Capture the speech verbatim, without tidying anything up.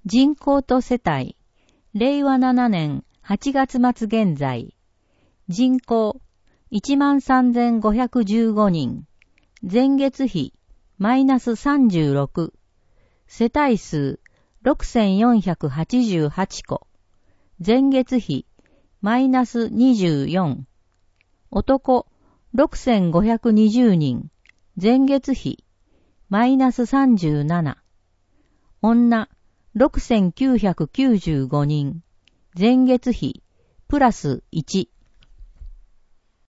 人口と世帯、れいわななねんはちがつ末現在、人口 いちまんさんぜんごひゃくじゅうご 人、前月比マイナスさんじゅうろく、世帯数ろくせんよんひゃくはちじゅうはちこ、前月比マイナスにじゅうよん、男ろくせんごひゃくにじゅうにん、前月比マイナスさんじゅうなな、女ろくせんきゅうひゃくきゅうじゅうごにん、前月比プラスいち。